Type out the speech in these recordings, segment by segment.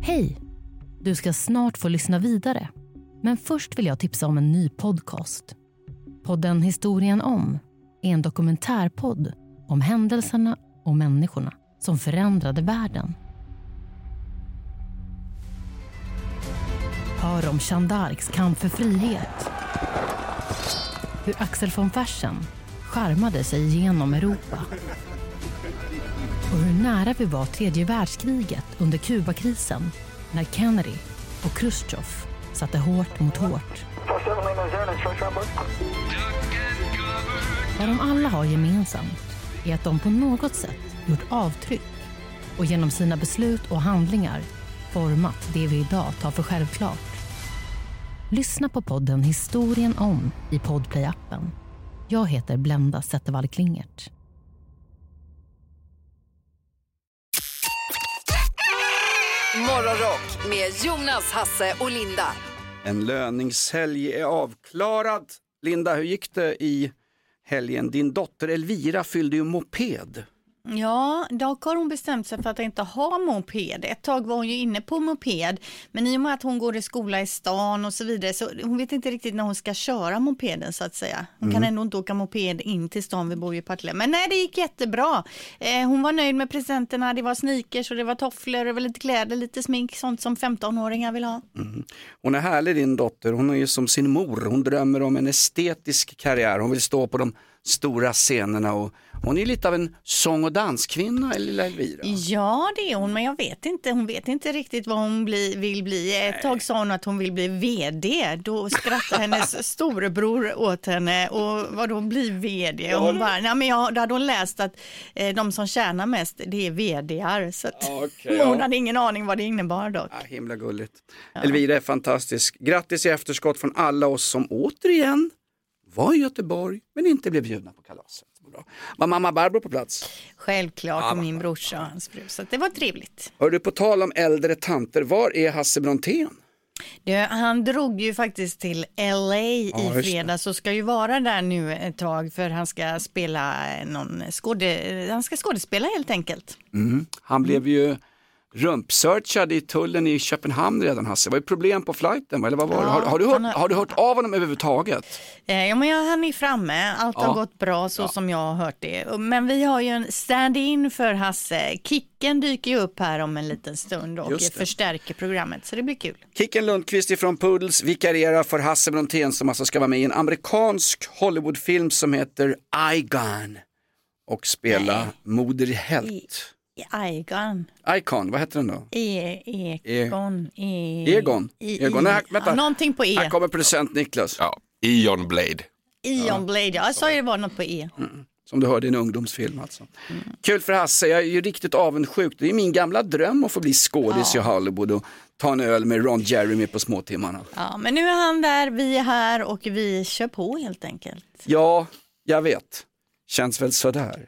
Hej! Du ska snart få lyssna vidare. Men först vill jag tipsa om en ny podcast. Podden Historien om är en dokumentärpodd om händelserna och människorna som förändrade världen. Hör om Jeanne d'Arcs kamp för frihet. Hur Axel von Fersen charmade sig igenom Europa. Och hur nära vi var tredje världskriget under Kubakrisen när Kennedy och Khrushchev satte hårt mot hårt. Vad de alla har gemensamt är att de på något sätt gjort avtryck och genom sina beslut och handlingar format det vi idag tar för självklart. Lyssna på podden Historien om i Podplay-appen. Jag heter Blenda Zettervall Klingert. Morgonrock med Jonas, Hasse och Linda. En löningshelg är avklarad. Linda, hur gick det i helgen? Din dotter Elvira fyllde ju moped. Ja, dock har hon bestämt sig för att inte ha moped. Ett tag var hon ju inne på moped, men i och med att hon går i skola i stan och så vidare så hon vet inte riktigt när hon ska köra mopeden så att säga. Hon kan ändå inte åka moped in till stan, vi bor ju i Partille. Men nej, det gick jättebra. Hon var nöjd med presenterna, det var sneakers och det var tofflor, det var lite kläder, lite smink, sånt som 15-åringar vill ha. Hon är härlig, din dotter. Hon är ju som sin mor. Hon drömmer om en estetisk karriär. Hon vill stå på de stora scenerna och hon är lite av en sång- och danskvinna, lilla Elvira. Ja, det är hon, men jag vet inte. Hon vet inte riktigt vad hon vill bli. Ett tag sa hon att hon vill bli vd. Då skrattade hennes storebror åt henne. Och vad då bli vd? Och hon bara, nej men då hade hon läst att de som tjänar mest, det är vdar. Så att hon hade ingen aning vad det innebar dock. Ja, himla gulligt. Ja. Elvira är fantastisk. Grattis i efterskott från alla oss som återigen var i Göteborg men inte blev bjudna på kalaset. Var mamma Barbro på plats? Självklart, och min brorsa och hans fru. Så det var trevligt. Hör du, på tal om äldre tanter, var är Hasse Brontén? Han drog ju faktiskt till LA i fredags och ska ju vara där nu ett tag för han ska spela han ska skådespela helt enkelt. Han blev ju rumpsearchad i tullen i Köpenhamn redan, Hasse. Var det problem på flighten? Eller vad var det? Har du hört av honom överhuvudtaget? Ja, men han är framme. Allt har gått bra så som jag har hört det. Men vi har ju en stand-in för Hasse. Kicken dyker ju upp här om en liten stund och förstärker programmet. Så det blir kul. Kicken Lundqvist ifrån Poodles vikarierar för Hasse Brontén som alltså ska vara med i en amerikansk Hollywoodfilm som heter Icon och spela Moder Helt. Icon, vad heter den då? Egon. Nej, vänta. Någonting på E. Här kommer producent Niklas. Ja, Eon Blade. Eon Blade, jag sa ju det var något på E. Som du hörde i en ungdomsfilm alltså. Kul för Hasse, jag är ju riktigt avundsjuk. Det är min gamla dröm att få bli skådis i Hollywood och ta en öl med Ron Jeremy på småtimmarna. Ja, men nu är han där, vi är här och vi kör på helt enkelt. Ja, jag vet. Känns väl sådär.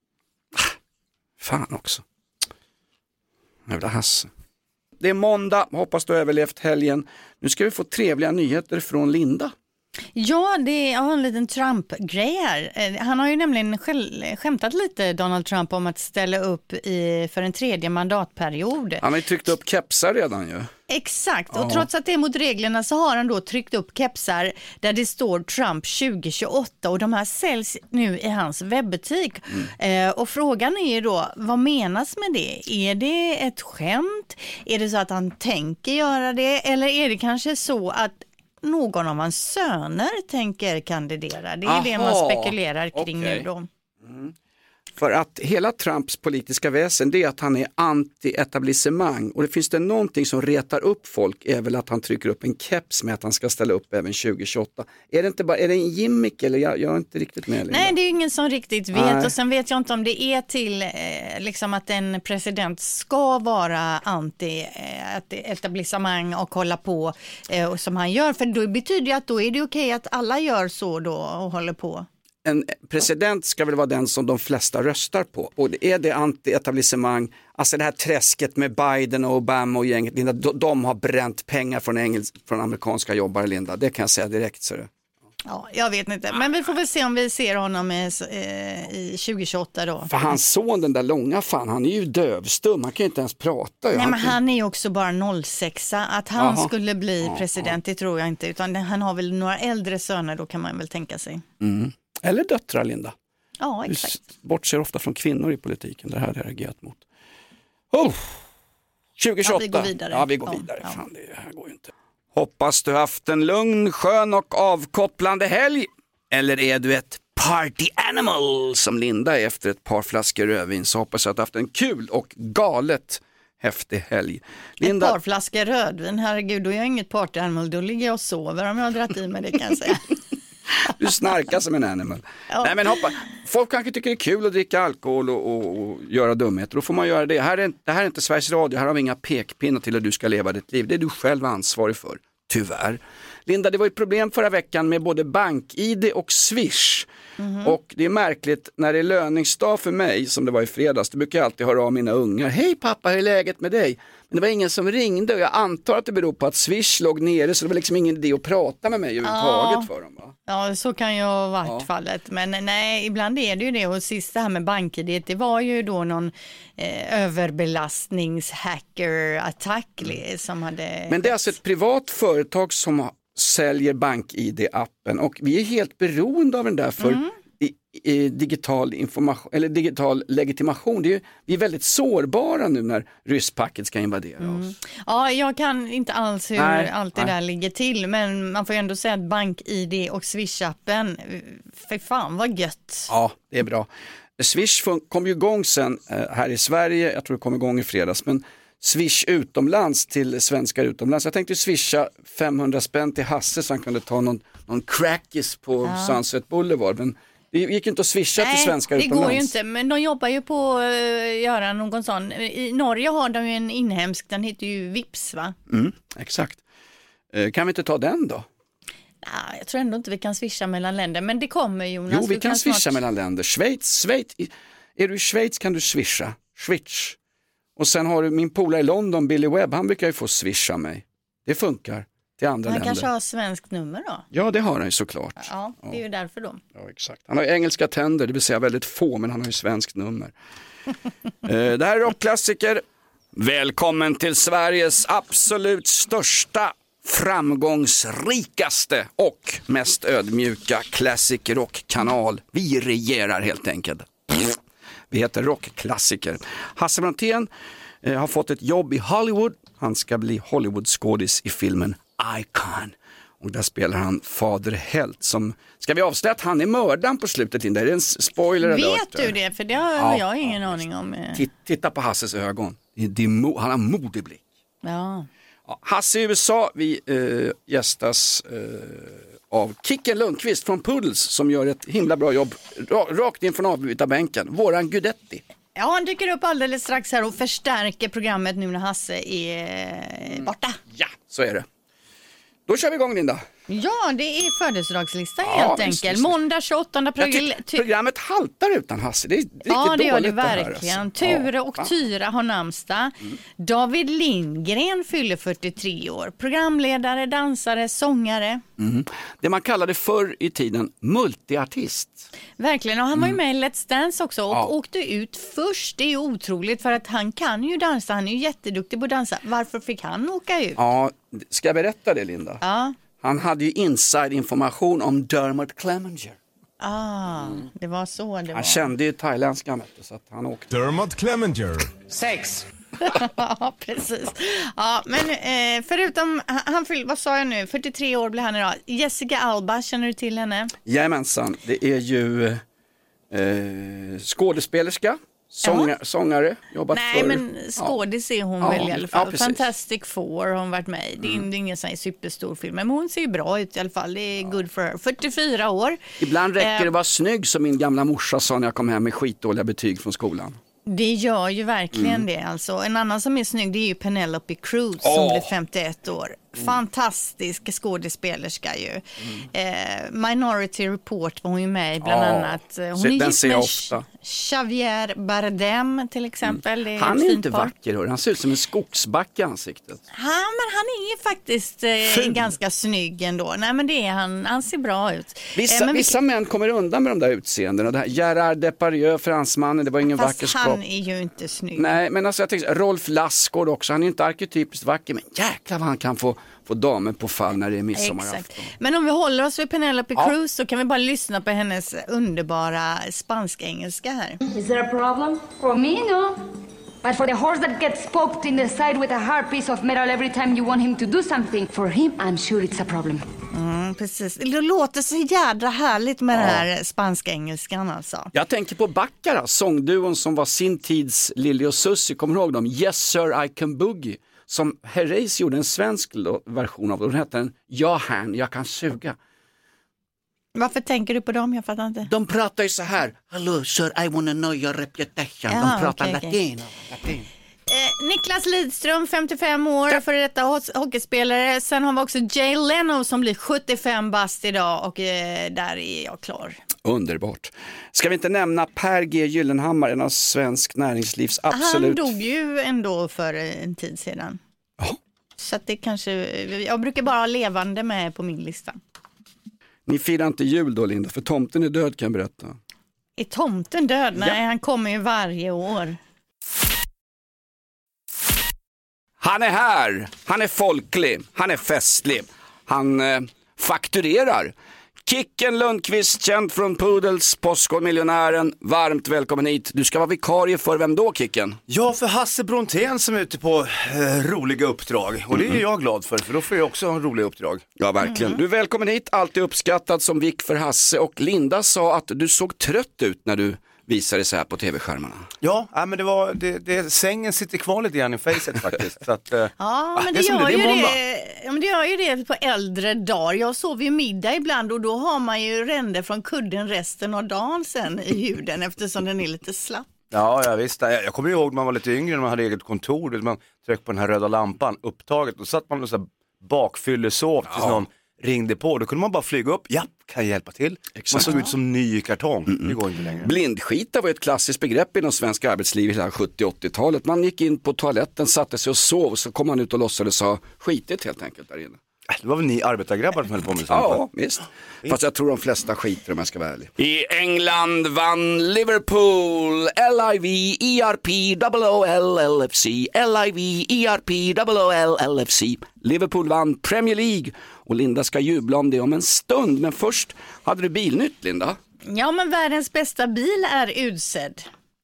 Fan också. Jävla Hasse. Det är måndag, hoppas du har överlevt helgen. Nu ska vi få trevliga nyheter från Linda. Ja, jag har en liten Trump-grej här. Han har ju nämligen skämtat lite, Donald Trump, om att ställa upp för en tredje mandatperiod. Han har ju tryckt upp kepsar redan ju. Exakt, och trots att det är mot reglerna så har han då tryckt upp kepsar där det står Trump 2028 och de här säljs nu i hans webbutik. Och frågan är ju då, vad menas med det? Är det ett skämt? Är det så att han tänker göra det? Eller är det kanske så att någon av hans söner tänker kandidera? Det är det man spekulerar kring nu då. För att hela Trumps politiska väsen, det är att han är anti-etablissemang. Och det finns det någonting som retar upp folk är väl att han trycker upp en keps med att han ska ställa upp även 2028. Är det inte bara, är det en gimmick eller jag är inte riktigt med? Nej, det är ingen som riktigt vet. Nej. Och sen vet jag inte om det är till liksom att en president ska vara anti-etablissemang och hålla på som han gör. För då betyder det att då är det okej att alla gör så då och håller på. En president ska väl vara den som de flesta röstar på. Och är det anti-etablissemang, alltså det här träsket med Biden och Obama och gänget, Linda, de har bränt pengar från amerikanska jobbare, Linda. Det kan jag säga direkt. Så det. Ja, jag vet inte. Men vi får väl se om vi ser honom i 2028 då. För hans son, den där långa fan, han är ju dövstum. Han kan ju inte ens prata. Nej, men han är ju också bara 06. Att han skulle bli president, det tror jag inte. Utan han har väl några äldre söner, då kan man väl tänka sig. Mm. Eller döttrar, Linda. Ja, exakt. Du bortser ofta från kvinnor i politiken. Det här har jag reagerat mot. 2028. Ja, vi går vidare. Ja, vi går vidare. Ja. Fan, det här går ju inte. Hoppas du haft en lugn, skön och avkopplande helg. Eller är du ett party animal som Linda är efter ett par flaskor rödvin, så hoppas jag att du haft en kul och galet häftig helg. Linda... Ett par flaskor rödvin, herregud, då är jag inget party animal, då ligger jag och sover om jag har dratt i mig det, kan jag säga. Du snarkar som en animal. Ja. Nej, men folk kanske tycker det är kul att dricka alkohol och göra dumheter. Då får man göra det. Det här är inte Sveriges Radio. Här har vi inga pekpinnar till hur du ska leva ditt liv. Det är du själv ansvarig för. Tyvärr. Linda, det var ett problem förra veckan med både BankID och Swish. Och det är märkligt när det är löningsdag för mig, som det var i fredags. Det brukar jag alltid höra av mina ungar. Hej pappa, hur är läget med dig? Men det var ingen som ringde och jag antar att det beror på att Swish låg nere, så det var liksom ingen idé att prata med mig överhuvudtaget för dem, va? Ja, så kan ju ha varit fallet. Men nej, ibland är det ju det. Och sist det här med BankID, det var ju då någon överbelastningshacker-attack som hade... Men det är alltså ett privat företag som säljer BankID-appen och vi är helt beroende av den där för digital information eller digital legitimation. Vi är väldigt sårbara nu när rysspacket ska invadera oss. Ja, jag kan inte alls hur allt det där ligger till, men man får ju ändå säga att BankID och Swish-appen, för fan vad gött. Ja, det är bra. Swish kom ju igång sen här i Sverige, jag tror det kom igång i fredags, men Swish utomlands till svenskar utomlands. Jag tänkte swisha 500 spänn till Hasse så han kunde ta någon crackis på Sunset Boulevard, men det gick inte att swisha till svenskar utomlands. Det går ju inte, men de jobbar ju på att göra någon sån. I Norge har de ju en inhemsk, den heter ju Vips, va? Exakt. Kan vi inte ta den då? Nej, jag tror ändå inte vi kan swisha mellan länder, men det kommer, Jonas. Jo, vi kan swisha mellan länder. Schweiz, är du i Schweiz kan du swisha. Switch. Och sen har du min polare i London, Billy Webb, han brukar ju få swisha mig. Det funkar till andra länder. Han kanske har svenskt nummer då? Ja, det har han ju såklart. Ja, det är ju därför då. Ja, exakt. Han har ju engelska tänder, det vill säga väldigt få, men han har ju svenskt nummer. Det här är rockklassiker. Välkommen till Sveriges absolut största, framgångsrikaste och mest ödmjuka classic rockkanal. Vi regerar helt enkelt. Vi heter Rockklassiker. Hasse Brontén har fått ett jobb i Hollywood. Han ska bli Hollywoodskådis i filmen Icon. Och där spelar han Fader Helt som... Ska vi avslöja att han är mördaren på slutet? Det är en spoiler. Vet du det? För det har jag ingen aning om. Titta på Hasses ögon. Han har modig blick. Ja. Hasse i USA, vi gästas... av Kicken Lundqvist från Puddles som gör ett himla bra jobb rakt in från avbytarbänken. Våran Gudetti. Ja, han dyker upp alldeles strax här och förstärker programmet nu när Hasse är borta. Ja, så är det. Då kör vi igång, Linda. Ja, det är födelsedagslista helt enkelt. Visst. Måndag 28 april. Programmet haltar utan Hasse. Det är riktigt ja, det gör det dåligt verkligen. Alltså. Ture och Tyra har namnsdag. David Lindgren fyller 43 år. Programledare, dansare, sångare. Det man kallade förr i tiden multiartist. Verkligen, och han var ju med i Let's Dance också och åkte ut först. Det är ju otroligt för att han kan ju dansa. Han är ju jätteduktig på att dansa. Varför fick han åka ut? Ja, ska jag berätta det, Linda? Ja. Han hade ju inside-information om Dermot Clemenger. Det var så det var. Han kände ju thailändska, så att han åkte. Dermot Clemenger. Sex. Ja, precis. Ja, men förutom, han fyllde, vad sa jag nu, 43 år blir han idag. Jessica Alba, känner du till henne? Jajamensan, det är ju skådespelerska. Sångare, jobbat Nej, men skådis är hon väl i alla fall. Ja, Fantastic Four har hon varit med i. Det är ingen sån här superstor film, men hon ser ju bra ut i alla fall. Det är good for her. 44 år. Ibland räcker det att vara snygg, som min gamla morsa sa när jag kom hem med skitdåliga betyg från skolan. Det gör ju verkligen det. Alltså. En annan som är snygg, det är ju Penelope Cruz som blir 51 år. Fantastisk skådespelerska ju. Minority Report var hon ju med i bland annat. Hon är den gift ser jag med ofta. Javier Bardem till exempel. Det är Han ett är fint inte par. vacker, han ser ut som en skogsback i ansiktet. Men han är ju faktiskt ganska snygg ändå. Nej, men det är han ser bra ut. Vissa män kommer undan med de där utseendena. Det här Gerard Depardieu, fransmannen, det var ingen vacker Fast skap. han är ju inte snygg. Nej, men alltså jag tänkte, Rolf Lassgård också, han är inte arketypiskt vacker, men jäklar vad han kan få damer på fall när det är midsommarafton. Exakt. Men om vi håller oss vid Penelope Cruz så kan vi bara lyssna på hennes underbara spansk-engelska här. Is there a problem? For me, no. But for the horse that gets poked in the side with a hard piece of metal every time you want him to do something, for him, I'm sure it's a problem. Precis. Det låter så jädra härligt med den här spanska-engelskan alltså. Jag tänker på Baccara, sångduon som var sin tids Lili och Susie, kommer du ihåg dem? Yes sir I can boogie. Som Herreys gjorde en svensk version av, och den hette jag kan suga. Varför tänker du på dem? Jag fattar inte. De pratar ju så här, hello sir, I wanna know your reputation. Ja, De pratar okej. latin. Niklas Lidström, 55 år, för detta hockeyspelare. Sen har vi också Jay Leno som blir 75 bast idag och där är jag klar. Underbart. Ska vi inte nämna Per G. Gyllenhammar, en av svensk näringslivs absolut... Han dog ju ändå för en tid sedan. Ja. Så att det kanske, jag brukar bara ha levande med på min lista. Ni firar inte jul då, Linda, för tomten är död, kan jag berätta. Är tomten död? Nej, han kommer ju varje år. Han är här, han är folklig, han är festlig, han fakturerar. Kicken Lundqvist, känd från Poodles, Postkodmiljonären, varmt välkommen hit. Du ska vara vikarie för vem då, Kicken? Ja, för Hasse Brontén som är ute på roliga uppdrag. Och det är jag glad för då får jag också en roliga uppdrag. Ja, verkligen. Du är välkommen hit, alltid uppskattad som vik för Hasse. Och Linda sa att du såg trött ut när du visade sig här på tv-skärmarna. Ja, men sängen sitter kvar lite grann i facet faktiskt. Så att, Ja, men det gör ju det på äldre dagar. Jag sover ju middag ibland och då har man ju ränder från kudden resten av dagen sen i huden eftersom den är lite slapp. Ja, visst. Jag kommer ihåg när man var lite yngre, när man hade eget kontor, där man tryckte på den här röda lampan, upptaget, och satt man och så här bakfyllesov tills någon ringde på. Då kunde man bara flyga upp. Ja, kan jag hjälpa till? Exakt. Man såg ut som ny i kartong. Det går inte längre. Blindskita var ett klassiskt begrepp inom svensk arbetsliv i 70-80-talet. Man gick in på toaletten, satte sig och sov, och så kom man ut och låtsades ha skitit helt enkelt där inne. Det var väl ni arbetargrabbar som höll på med sånt? Ja, visst. Fast jag tror de flesta skiter, om jag ska vara ärlig. I England vann Liverpool, LIVERPOOLLFC, LIVERPOOLLFC. Liverpool vann Premier League och Linda ska jubla om det om en stund. Men först hade du bilnytt, Linda. Ja, men världens bästa bil är utsedd.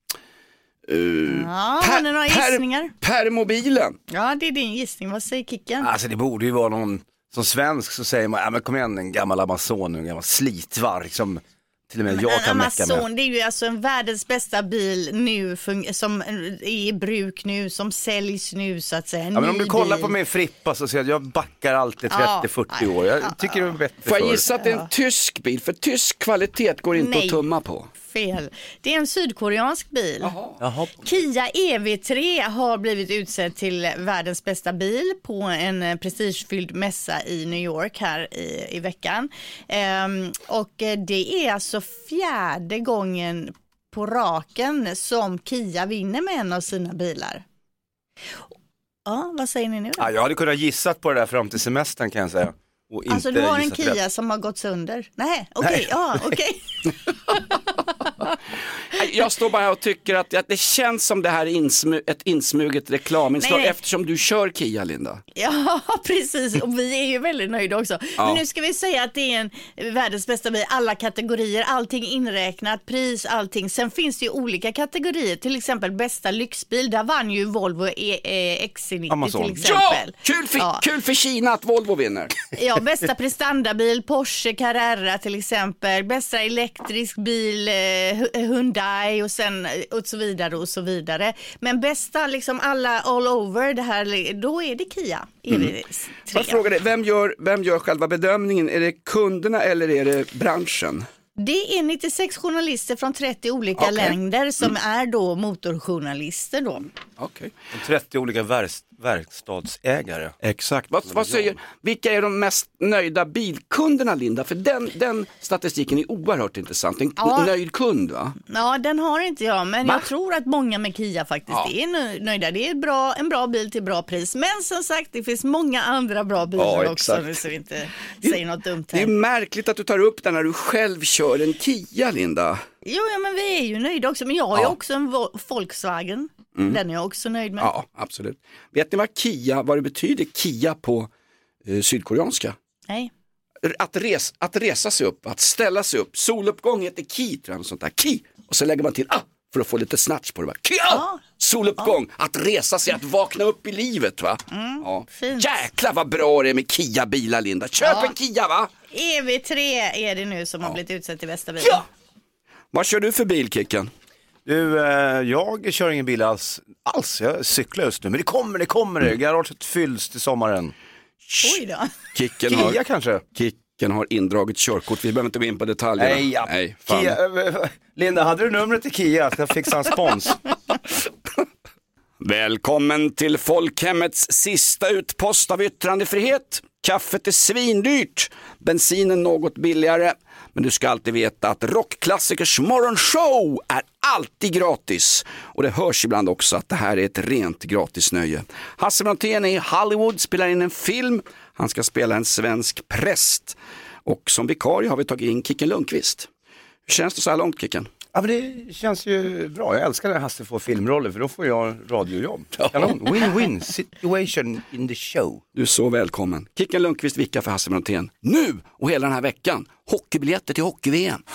Har ni några gissningar? Permobilen. Ja, det är din gissning. Vad säger Kicken? Alltså det borde ju vara någon, som svensk så säger man, men kom igen, en gammal Amazon, en gammal slitvarg som till och med jag kan mecka med. Amazon, det är ju alltså en världens bästa bil nu som är i bruk nu, som säljs nu så att säga. Ja, men om du kollar på mig Frippa så ser jag att jag backar alltid 30-40 år. Jag tycker det är bättre Får jag för. gissa att det är en tysk bil? För tysk kvalitet går inte att tumma på. Fel. Det är en sydkoreansk bil. Jaha. Kia EV3 har blivit utsedd till världens bästa bil på en prestigefylld mässa i New York här i veckan. Och det är alltså 4:e gången på raken som Kia vinner med en av sina bilar. Ja, vad säger ni nu då? Ja, jag hade kunnat gissat på det där fram till semestern, kan jag säga. Alltså du har en Kia som har gått sönder? Nej, okej. Ja, okej. Jag står bara här och tycker att det känns som det här är ett insmuget reklaminslag eftersom du kör Kia, Linda. Ja, precis. Och vi är ju väldigt nöjda också. Ja. Men nu ska vi säga att det är en världens bästa bil. Alla kategorier, allting inräknat, pris, allting. Sen finns det ju olika kategorier. Till exempel bästa lyxbil. Där vann ju Volvo XC90 Amazon. till exempel. Ja, kul för Kina att Volvo vinner. Ja, bästa prestandabil, Porsche Carrera till exempel. Bästa elektrisk bil, Hyundai och sen och så vidare och så vidare. Men bästa liksom alla all over det här, då är det Kia. Jag frågar dig, vem gör själva bedömningen? Är det kunderna eller är det branschen? Det är 96 journalister från 30 olika länder som är då motorjournalister då. Okej. 30 olika verkstadsägare. Exakt. Vad säger, vilka är de mest nöjda bilkunderna, Linda? För den statistiken är oerhört intressant. En nöjd kund, va? Ja, den har inte jag, men jag tror att många med Kia faktiskt är nöjda. Det är en bra bil till bra pris. Men som sagt, det finns många andra bra bilar också, så vi inte säger något dumt här. Det är märkligt att du tar upp den när du själv kör en Kia, Linda. Jo, men vi är ju nöjda också. Men jag har ju också en Volkswagen. Den är jag också nöjd med. Ja, absolut. Vet ni vad det betyder Kia på sydkoreanska? Nej. Att resa sig upp, att ställa sig upp. Soluppgång heter ki, tror jag, och sånt där. Ki! Och så lägger man till för att få lite snatch på det. Va? Kia! Soluppgång, att resa sig, att vakna upp i livet, va? Fint. Jäklar vad bra det är med Kia-bilar, Linda. Köp en Kia, va? EV3 är det nu som har blivit utsett till bästa bil. Ja! Vad kör du för bil, Kicken? Du, jag kör ingen bil alls. Jag cyklar just nu, men det kommer. Garaget fylls till sommaren. Oj då. Kia kanske? Kicken har indragit körkort, vi behöver inte gå in på detaljerna. Nej, Kia, Linda, hade du numret till Kia? Jag fixar en spons. Välkommen till folkhemmets sista utpost av yttrandefrihet. Kaffet är svindyrt, bensinen något billigare. Men du ska alltid veta att rockklassikers morgonshow är alltid gratis. Och det hörs ibland också att det här är ett rent gratisnöje. Hasse Brontén är i Hollywood, spelar in en film. Han ska spela en svensk präst. Och som vikarie har vi tagit in Kicken Lundqvist. Hur känns det så här långt, Kicken? Ja, men det känns ju bra. Jag älskar när Hasse får filmroller, för då får jag radiojobb. Win-win situation in the show. Du är så välkommen. Kicken Lundqvist vickar för Hasse Brontén. Nu och hela den här veckan. Hockeybiljetter till hockey-VM.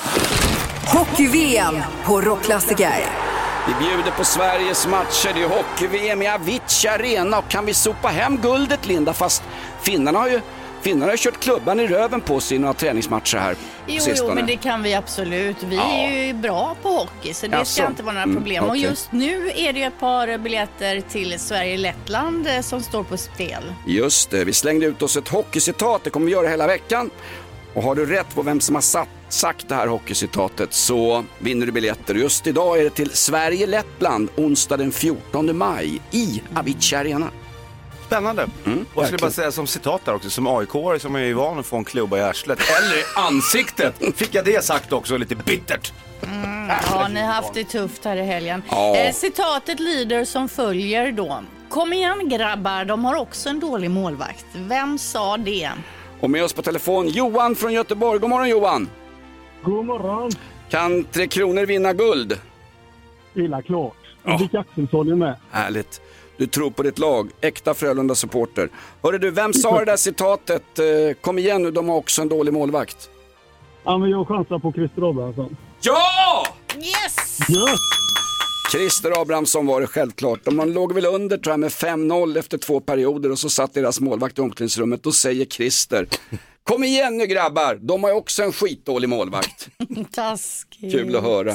Hockey-VM på Rockklassiker. Vi bjuder på Sveriges matcher. Det är hockey-VM i Avicii Arena. Och kan vi sopa hem guldet, Linda? Fast finnarna har ju kört klubban i röven på sina träningsmatcher här på sistone. Jo, men det kan vi absolut. Vi är ju bra på hockey, så det ska inte vara några problem. Okay. Och just nu är det ett par biljetter till Sverige-Lettland som står på spel. Just det, vi slängde ut oss ett hockeycitat. Det kommer vi göra hela veckan. Och har du rätt på vem som har sagt det här hockeycitatet så vinner du biljetter. Just idag är det till Sverige-Lettland onsdag den 14 maj i Avicii Arena. Spännande. Och jag skulle bara säga som citat där också, som AIK-are som är ju van att få en klubba i arslet eller i ansiktet. Fick jag det sagt också, lite bittert. Ja, ni har haft det tufft här i helgen. Citatet lyder som följer då. Kom igen grabbar, de har också en dålig målvakt. Vem sa det? Och med oss på telefon Johan från Göteborg. God morgon, Johan. God morgon. Kan 3 Kronor vinna guld? Illa klart. Dick Axelsson är med. Härligt. Du tror på ditt lag. Äkta Frölunda-supporter. Hörru du, vem sa det där citatet? Kom igen nu, de har också en dålig målvakt. Ja, men jag chansar på Christer Abrahamsson. Ja! Yes! Yes! Christer Abrahamsson var det självklart. De låg väl under tror jag, med 5-0 efter 2 perioder och så satt deras målvakt i omklädningsrummet och säger Christer: kom igen nu grabbar, de har ju också en skitdålig målvakt. Taskigt. Kul att höra.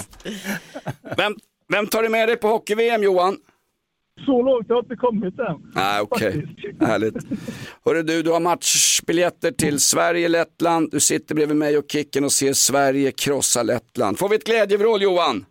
Vem tar du med dig på hockey-VM, Johan? Så långt har jag inte kommit än. Nej, okej. Härligt. Hörru du har matchbiljetter till Sverige-Lettland. Du sitter bredvid mig och Kicken och ser Sverige krossa Lettland. Får vi ett glädjevrål, Johan?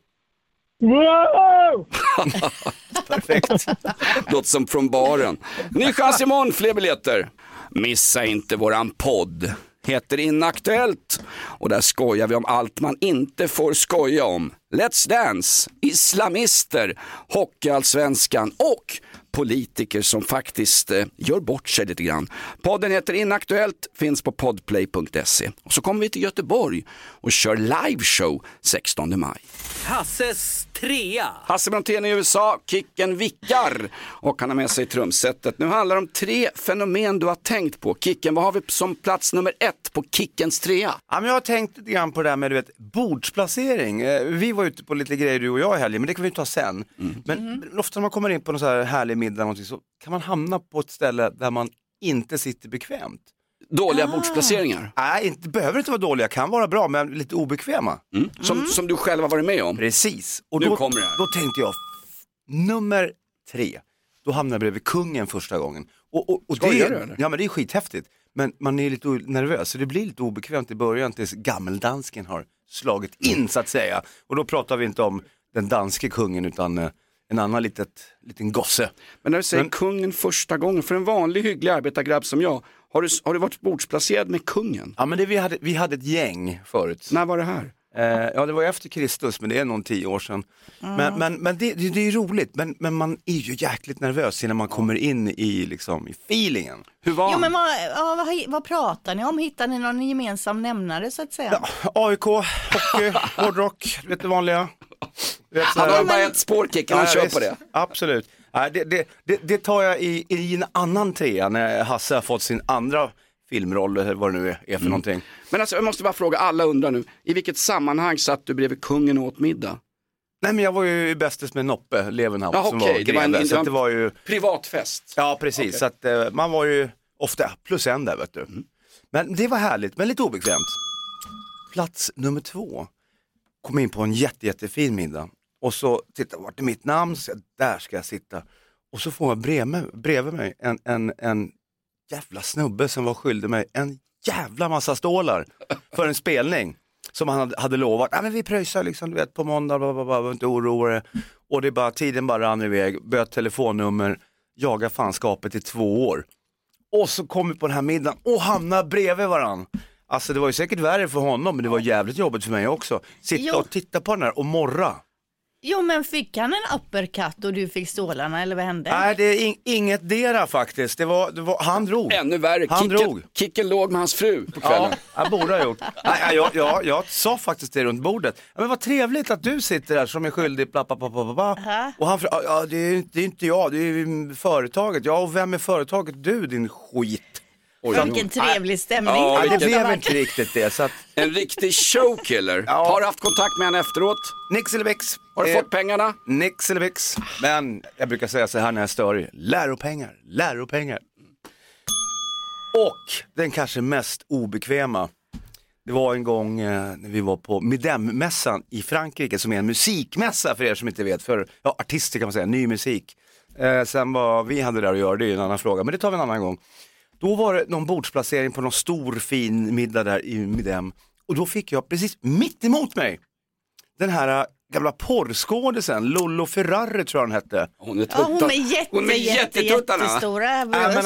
Wow! Perfekt. Låt som från baren. Ny chans imorgon, fler biljetter. Missa inte våran podd. Heter Inaktuellt. Och där skojar vi om allt man inte får skoja om. Let's Dance, islamister, hockeyallsvenskan och politiker som faktiskt gör bort sig lite grann. Podden heter Inaktuellt, finns på podplay.se. Och så kommer vi till Göteborg och kör liveshow 16 maj. Hasses trea. Hasse Brontén i USA, Kicken vickar och han har med sig trumsetet. Nu handlar det om 3 fenomen du har tänkt på. Kicken, vad har vi som plats nummer 1 på Kickens trea? Ja, men jag har tänkt lite grann på det här med bordsplacering. Vi var ute på lite grejer du och jag i helgen, men det kan vi ta sen. Men ofta när man kommer in på någon så här härlig middag så kan man hamna på ett ställe där man inte sitter bekvämt. Dåliga bordsplaceringar? Nej, det behöver inte vara dåliga, kan vara bra, men lite obekväma. Som du själv har varit med om? Precis. Och nu kommer det. Då tänkte jag, nummer 3, då hamnade jag bredvid kungen första gången. Och ja, men det är skithäftigt. Men man är lite nervös, så det blir lite obekvämt i början tills gammeldansken har slagit in så att säga. Och då pratar vi inte om den danske kungen utan en annan liten gosse. Men när du säger kungen första gången, för en vanlig hygglig arbetargrabb som jag, har du varit bordsplacerad med kungen? Ja, men vi hade ett gäng förut. När var det här? Ja, det var efter Kristus, men det är någon 10 år sedan. Men det är ju roligt, men man är ju jäkligt nervös innan man kommer in i feelingen. Hur var han? Vad pratar ni om? Hittar ni någon gemensam nämnare så att säga? Ja, AIK, hockey, hårdrock, vet du vanliga. Han har bara ett spårkick, han kör på det. Absolut. Det tar jag i en annan trea när Hasse har fått sin andra filmroll, eller vad det nu är för någonting. Men alltså, jag måste bara fråga, alla undrar nu, i vilket sammanhang satt du bredvid kungen och åt middag? Nej, men jag var ju bästes med Noppe Levenhaupt som var greve, så det var ju privatfest. Ja, precis, så att man var ju ofta plus en där, vet du. Men det var härligt, men lite obekvämt. Plats nummer 2. Kom in på en jättefin middag. Och så titta, vart är mitt namn? Så där ska jag sitta. Och så får jag bredvid mig en jävla snubbe som var skyldig mig en jävla massa stålar för en spelning som han hade lovat. Ja, men vi pröjsar liksom, du vet, på måndag, var inte oroade. Och det är bara, tiden bara rann iväg, böt telefonnummer, jaga fanskapet i 2 år. Och så kom vi på den här middagen och hamnar bredvid varann. Alltså det var ju säkert värre för honom, men det var jävligt jobbigt för mig också. Sitta och titta på den här och morra. Jo, men fick han en uppercut och du fick stålarna, eller vad hände? Nej, det är inget dera faktiskt. Det var, han drog. Ännu värre, kicken låg med hans fru på kvällen. Ja, jag borde ha gjort. Nej, jag sa faktiskt det runt bordet. Ja, men vad trevligt att du sitter där som är skyldig, bla. Och han ja, det är inte jag, det är företaget. Ja, och vem är företaget? Du, din skit. Vilken trevlig stämning. Ja, det blev inte riktigt det. Så att... En riktig showkiller. Ja. Har du haft kontakt med henne efteråt? Nix eller vix. Har du fått pengarna? Nix eller vix. Men jag brukar säga så här när jag stör. Läropengar. Och den kanske mest obekväma. Det var en gång när vi var på Midem-mässan i Frankrike, som är en musikmässa för er som inte vet. För artister kan man säga, ny musik. Sen vad vi hade där att göra, det är en annan fråga. Men det tar vi en annan gång. Då var det någon bordsplacering på någon stor fin middag där i Midem. Och då fick jag precis mitt emot mig den här gamla porrskådisen, Lollo Ferrari tror jag hon hette. Hon är jättestora bröst. Men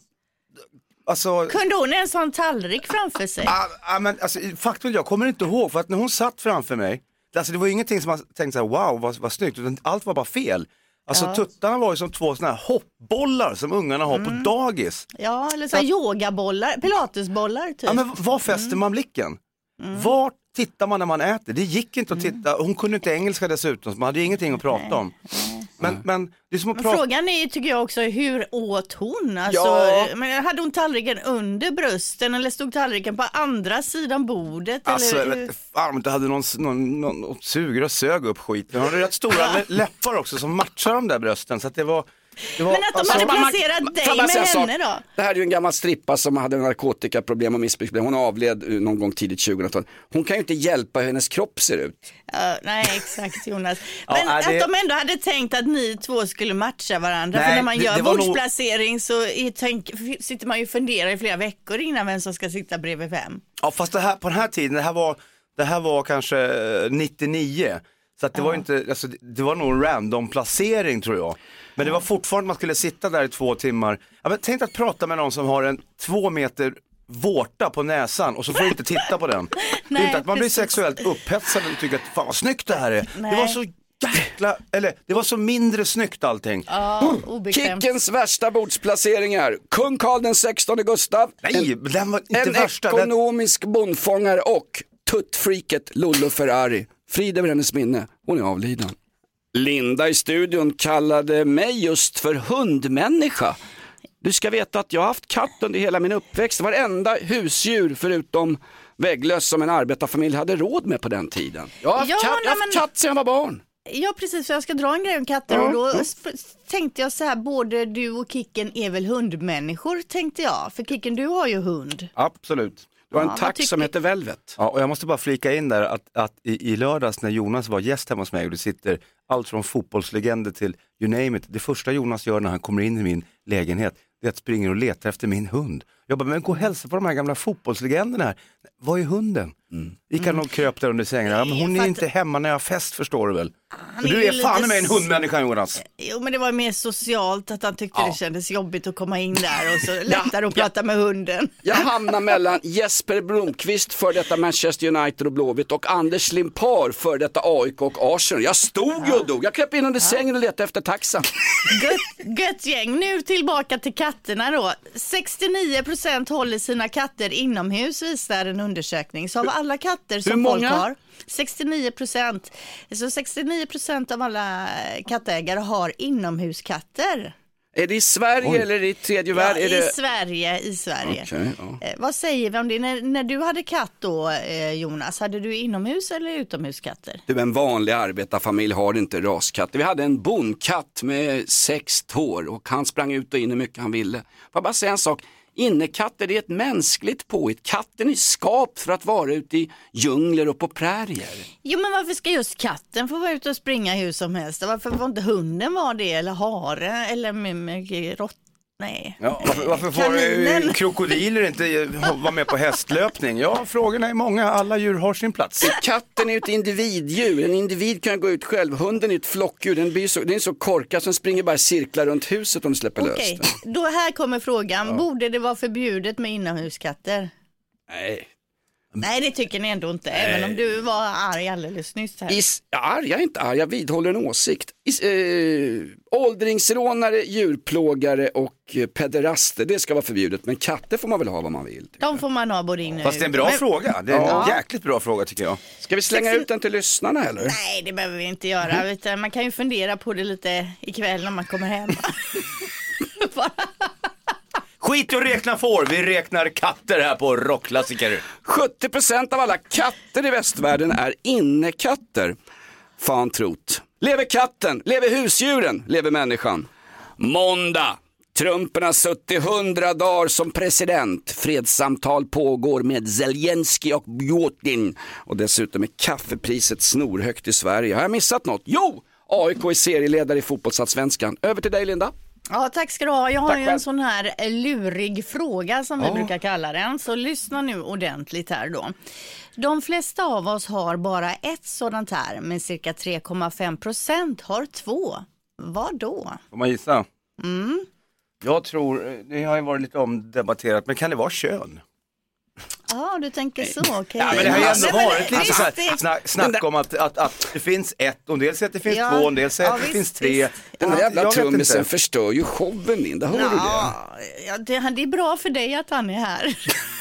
alltså, kunde hon en sån tallrik framför sig? Men alltså, faktum, jag kommer inte ihåg, för att när hon satt framför mig, alltså det var ingenting som man tänkte så här, wow vad snyggt, utan allt var bara fel. Alltså tuttarna var ju som 2 såna här hoppbollar som ungarna har på dagis. Ja, eller så yogabollar, pilatesbollar typ. Ja, men var fäster man blicken? Var tittar man när man äter? Det gick inte att titta. Hon kunde inte engelska dessutom, så man hade ingenting att prata om. Men det är som att frågan är, tycker jag också, hur åt hon? Alltså, men hade hon tallriken under brösten eller stod tallriken på andra sidan bordet? Alltså, eller? Jag vet fan, inte hade någon suger och sög upp skit. Hon hade rätt stora läppar också som matchar de där brösten, så att det var... Men att de hade placerat dig med henne då? Det här är ju en gammal strippa som hade narkotikaproblem och missbruksproblem. Hon avled någon gång tidigt 2000-tal. Hon kan ju inte hjälpa hur hennes kropp ser ut. Nej, exakt Jonas. Men att de ändå hade tänkt att ni 2 skulle matcha varandra. Nej, för när man gör bordsplacering så sitter man ju och funderar i flera veckor innan vem som ska sitta bredvid vem. Ja, fast det här, på den här tiden, det här var kanske 99. Så att det var inte, alltså, det var nog en random placering tror jag. Men det var fortfarande, man skulle sitta där i 2 timmar. Ja, men tänk att prata med någon som har en 2 meter vårta på näsan och så får du inte titta på den. Nej, det är inte att man blir sexuellt upphetsad och tycker att fan vad snyggt det här är. Nej. Det var så jäkla, eller det var så mindre snyggt allting. Kickens värsta bordsplaceringar. Kung Carl den 16 Gustav. Nej, den var inte värsta. Ekonomisk bondfångare och tuttfreaket Lollo Ferrari. Frid över hennes minne, hon är avliden. Linda i studion kallade mig just för hundmänniska. Du ska veta att jag har haft katt under hela min uppväxt. Varenda husdjur förutom vägglöss som en arbetarfamilj hade råd med på den tiden. Jag har haft katt sedan jag var barn. Ja, precis, för jag ska dra en grej om katter och då tänkte jag så här, både du och Kicken är väl hundmänniskor, tänkte jag. För Kicken, du har ju hund. Absolut. Det var en tax som heter Velvet. Ja, och jag måste bara flika in där att i lördags när Jonas var gäst hemma hos mig och det sitter allt från fotbollslegender till you name it. Det första Jonas gör när han kommer in i min lägenhet, det är att springa och leta efter min hund. Jag bara, men gå och hälsa på de här gamla fotbollslegenderna här. Vad är hunden? Gick han och kröp där under sängen. Ja, men hon är inte hemma när jag har fest, förstår du väl? Du är fan med en hundmänniska, Jonas. Jo, men det var mer socialt att han tyckte det kändes jobbigt att komma in där och så lättare att prata med hunden. Jag hamnar mellan Jesper Blomqvist för detta Manchester United och Blåvitt och Anders Limpar för detta AIK och Arsenal. Jag stod ju och dog. Jag kröp in under sängen och letade efter taxa. Gött gäng. Nu tillbaka till katterna då. 69% håller sina katter inomhus, visar en undersökning. Så av alla katter som folk har, 69%. Så 69% av alla kattägare har inomhuskatter. Är det i Sverige eller i tredje världen? I Sverige. Okay, ja. Vad säger vi om det? När du hade katt då, Jonas, hade du inomhus eller utomhuskatter? Du, en vanlig arbetarfamilj har inte raskatter. Vi hade en bondkatt med 6 tår och han sprang ut och in hur mycket han ville. Får jag bara säga en sak? Innekatter, det är ett mänskligt påhitt. Katten är skapt för att vara ute i djungler och på prärier. Jo, men varför ska just katten få vara ute och springa hur som helst? Varför får inte hunden vara det? Eller hare? Eller rått? Nej. Ja, varför får krokodiler inte vara med på hästlöpning? Ja, frågorna är många. Alla djur har sin plats. Katten är ett individdjur. En individ kan gå ut själv. Hunden är ett flockdjur. Den är så korkad som springer bara cirklar runt huset om du släpper lös den. Då här kommer frågan. Ja. Borde det vara förbjudet med inomhuskatter? Nej, det tycker ni ändå inte. Nej. Även om du var arg alldeles nyss här. Jag är inte arg, jag vidhåller en åsikt. Åldringsrånare, djurplågare och pederaster, det ska vara förbjudet. Men katter får man väl ha vad man vill. De får man ha både inne. Fast det är en bra fråga. Det är en jäkligt bra fråga tycker jag. Ska vi slänga ut den till lyssnarna eller? Nej, det behöver vi inte göra. Utan man kan ju fundera på det lite ikväll när man kommer hem. Skit och räkna får, vi räknar katter här på Rockklassiker. 70% av alla katter i västvärlden är innekatter. Fan trott. Lever katten, lever husdjuren, lever människan. Måndag. Trumpen har suttit 100 dagar som president. Fredssamtal pågår med Zelensky och Putin. Och dessutom är kaffepriset snorhögt i Sverige. Har jag missat något? Jo! AIK är serieledare i fotbollsallsvenskan. Över till dig, Linda. Ja, tack ska du ha. Jag har ju en sån här lurig fråga som vi brukar kalla den. Så lyssna nu ordentligt här då. De flesta av oss har bara ett sådant här, men cirka 3,5% har 2. Vad då? Får man gissa? Jag tror, det har ju varit lite omdebatterat, men kan det vara kön? Ja, du tänker så, okej. Okay. Ja, men det har ju ändå varit lite så här, snack om att det finns ett, och en del säger att det finns 2, och en del säger att det finns 3. Den här jävla trummisen förstör ju showen, Linda, hör du det? Ja, det är bra för dig att han är här.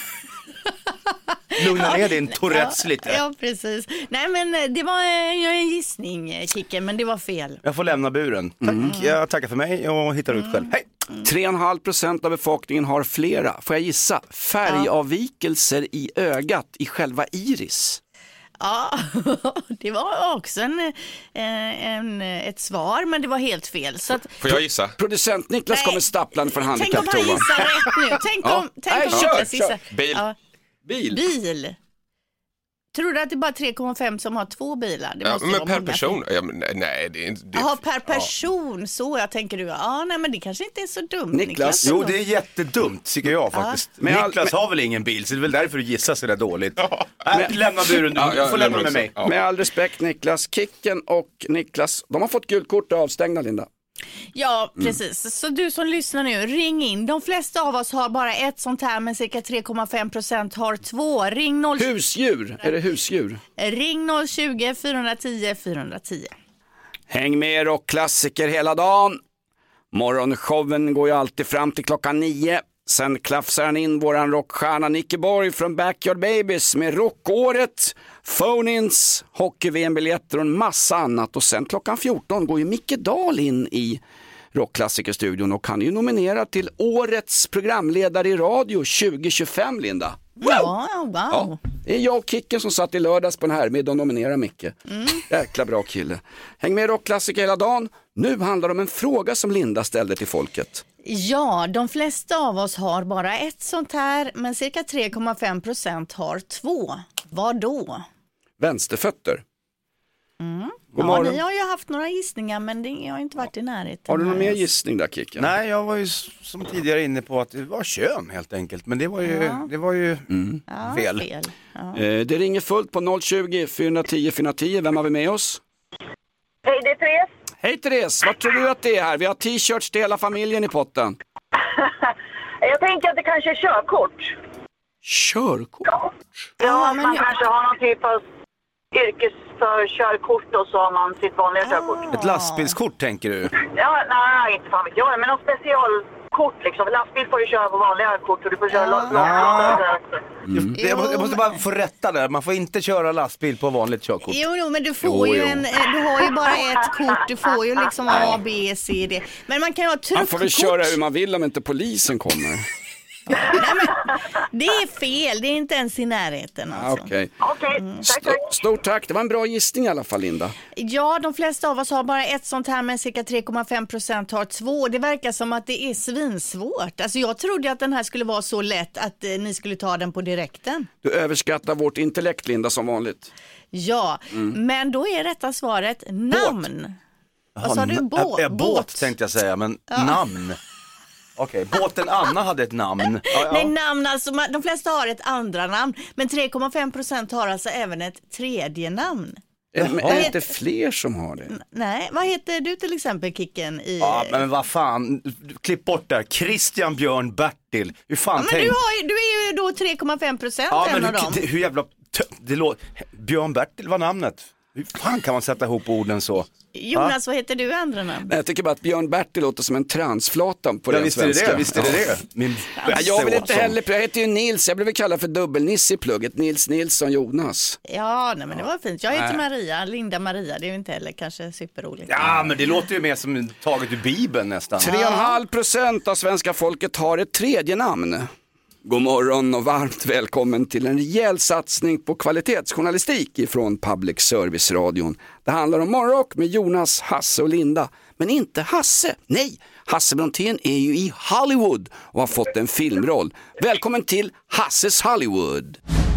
Lugna ner din Tourettes lite. Ja, precis. Nej, men det var en gissning, Kicken, men det var fel. Jag får lämna buren. Tack, jag tackar för mig och hittar ut själv. Hej! 3,5% av befolkningen har flera, får jag gissa, färgavvikelser i ögat, i själva iris. Ja, det var också ett svar, men det var helt fel. Så att, får jag gissa? Producent Niklas kommer stapplande för handikapptoan. Tänk om han gissar rätt nu. Tänk om Niklas gissar. Bil. Tror du att det är bara 3,5 som har 2 bilar? Det måste men per person? Ja, men nej, det är inte... Ja, per person, så jag tänker du. Ja, nej, men det kanske inte är så dumt, Niklas. Jo, det är jättedumt, tycker jag faktiskt. Men Niklas har väl ingen bil, så det är väl därför du gissar så där dåligt. Lämna buren, du får lämna med mig. Med all respekt, Niklas. Kicken och Niklas, de har fått gult kort och avstängda, Linda. Ja, precis. Så du som lyssnar nu, ring in. De flesta av oss har bara ett sånt här, men cirka 3,5% har 2. Ring 0... Husdjur, är det husdjur? Ring 020-410 410. Häng med Rockklassiker hela dagen. Morgonshowen går ju alltid fram till klockan 9. Sen klafsar han in våran rockstjärna Nicke Borg från Backyard Babies med rockåret, phone-ins, hockey-VM-biljetter och en massa annat. Och sen klockan 14 går ju Micke Dahl in i Rockklassikerstudion och han är ju nominerad till årets programledare i radio 2025, Linda. Wow. Ja, det är jag och Kicken som satt i lördags på den här med och nominerade Micke. Jäkla bra kille. Häng med Rockklassiker hela dagen. Nu handlar det om en fråga som Linda ställde till folket. Ja, de flesta av oss har bara ett sånt här, men cirka 3,5% har 2. Vad då? Vänsterfötter. God morgon. Ni har ju haft några gissningar men jag har inte varit i närheten. Har du någon mer gissning där, Kicken? Nej, jag var ju som tidigare inne på att det var kön helt enkelt. Men det var ju fel. Ja. Det ringer fullt på 020-410-410. Vem har vi med oss? Hej, det är Therese. Hej Therese, vad tror du att det är här? Vi har t-shirts till hela familjen i potten. Jag tänker att det kanske är körkort. Körkort? Ja, men man kanske har någon typ av yrkesförkörkort och så har man sitt vanliga körkort. Ett lastbilskort tänker du? Ja, nej, inte fan vet jag. Men någon specialkort liksom. Lastbil får ju köra på vanliga kort och du får köra långt. Jag måste bara få rätta där. Man får inte köra lastbil på vanligt körkort. Jo, men du får ju du har ju bara ett kort. Du får ju liksom A, B, C, D. Men man kan ju ha truckkort. Man får väl köra hur man vill om inte polisen kommer. Nej, men det är fel, det är inte ens i närheten alltså. Okej. Tack. Stort tack, det var en bra gissning i alla fall, Linda. Ja, de flesta av oss har bara ett sånt här, men cirka 3,5% har 2. Det verkar som att det är svinsvårt. Alltså jag trodde att den här skulle vara så lätt att ni skulle ta den på direkten. Du överskattar vårt intellekt, Linda, som vanligt. Ja, men då är rätta svaret namn. Vad sa du? Båt tänkte jag säga, men namn. Okej, båten Anna hade ett namn. Nej, namn alltså, de flesta har ett andra namn, men 3,5% har alltså även ett tredje namn. Är det inte fler som har det? Nej, vad heter du till exempel, Kicken? Ja, men vad fan, klipp bort där. Christian, Björn, Bertil. Hur fan men du är ju då 3,5% en av dem. Hur jävla... Björn, Bertil var namnet. Hur fan kan man sätta ihop orden så? Jonas, vad heter du i andra namn? Nej, jag tycker bara att Björn Bertil låter som en transflatan på den svenska. Visst är det. Jag vill inte heller, jag heter ju Nils, jag blev kallad för dubbelniss i plugget. Nils Nilsson Jonas. Ja, nej, men det var fint. Jag heter Maria, Linda Maria, det är ju inte heller kanske superroligt. Ja, men det låter ju mer som taget ur Bibeln nästan. 3,5% av svenska folket har ett tredje namn. God morgon och varmt välkommen till en rejäl satsning på kvalitetsjournalistik ifrån Public Service-radion. Det handlar om morgonrock med Jonas, Hasse och Linda. Men inte Hasse, nej! Hasse Brontén är ju i Hollywood och har fått en filmroll. Välkommen till Hasses Hollywood!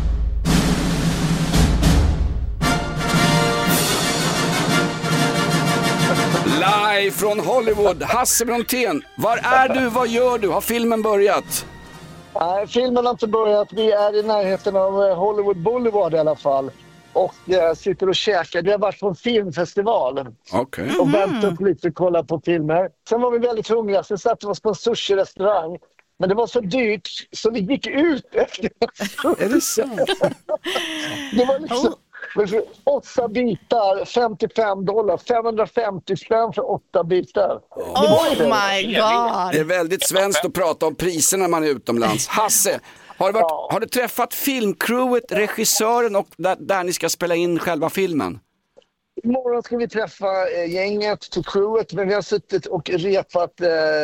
Live från Hollywood, Hasse Brontén. Var är du, vad gör du? Har filmen börjat? Nej, filmen har inte börjat. Vi är i närheten av Hollywood Boulevard i alla fall. Och sitter och käkar. Vi har varit på en filmfestival. Okay. Och vänt upp lite och kollat på filmer. Sen var vi väldigt hungriga. Sen satt vi oss på en sushi-restaurang. Men det var så dyrt så vi gick ut efter. Är det sant? Det var liksom 8 bitar, $55. 550 spänn för 8 bitar. Oh my god! Det är väldigt svenskt att prata om priserna när man är utomlands. Hasse, har du träffat filmcrewet, regissören och där ni ska spela in själva filmen? Imorgon ska vi träffa gänget till crewet, men vi har suttit och repat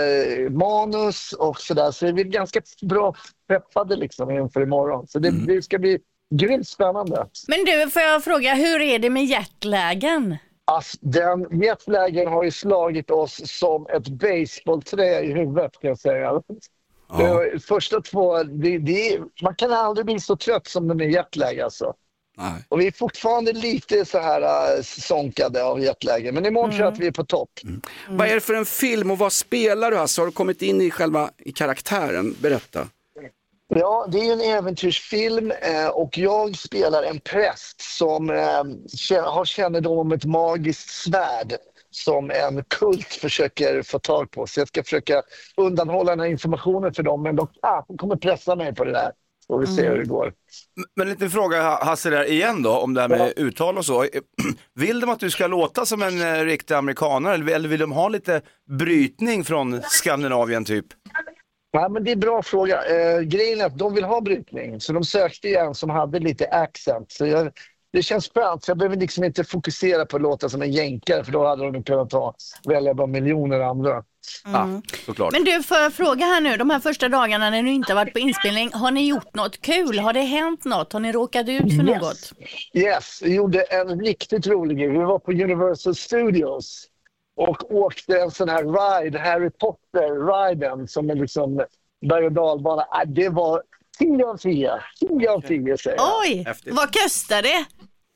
manus och sådär. Så vi är ganska bra preppade liksom inför imorgon. Så det ska bli grymt spännande. Men du, får jag fråga, hur är det med jetlagen? Alltså, den jetlagen har ju slagit oss som ett baseballträ i huvudet, kan jag säga. Ja. Första 2, man kan aldrig bli så trött som den är jetlag alltså. Nej. Och vi är fortfarande lite så här sonkade av jetläge. Men imorgon tror jag att vi är på topp. Vad är det för en film och vad spelar du? Alltså, har du kommit in i karaktären? Berätta. Ja, det är en äventyrsfilm och jag spelar en präst som har kännedom om ett magiskt svärd som en kult försöker få tag på. Så jag ska försöka undanhålla den här informationen för dem, men de kommer pressa mig på det där. Och vi ser hur det går. Men lite fråga Hasse där igen då, om det här med uttal och så. Vill de att du ska låta som en riktig amerikanare eller vill de ha lite brytning från Skandinavien typ? Ja, men det är en bra fråga. Grejen är att de vill ha brytning. Så de sökte en som hade lite accent. Så det känns skönt. Så jag behöver liksom inte fokusera på att låta som en jänkare. För då hade de kunnat välja bara miljoner andra. Ja, såklart. Men du, får jag fråga här nu. De här första dagarna när ni inte varit på inspelning. Har ni gjort något kul? Har det hänt något? Har ni råkat ut för något? Yes, vi gjorde en riktigt rolig grej. Vi var på Universal Studios. Och åkte en sån här ride, Harry Potter-riden, som är liksom berg- och dalbana. Det var 10 av 10 säger jag. Oj, vad kostar det?